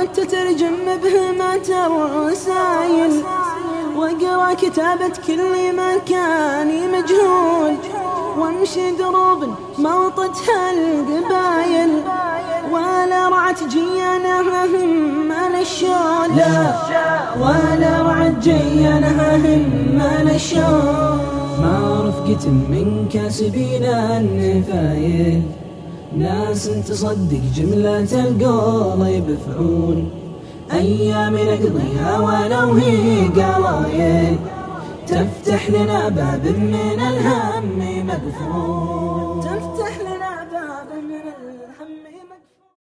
وتترجم بهمات الرسايل، واقرا كتابة كل مكاني مجهول، وامشي دروب موطتها القبايل، ولا رعت جيانها هم الشول، لا ولا رعت جيانها هم الشول. ما رفقة من كاسبين النفايل، ناس تصدق جملة القول بفعول، أيام نقضيها ولو هي قلايل، تفتح لنا باب من الهم مقفول.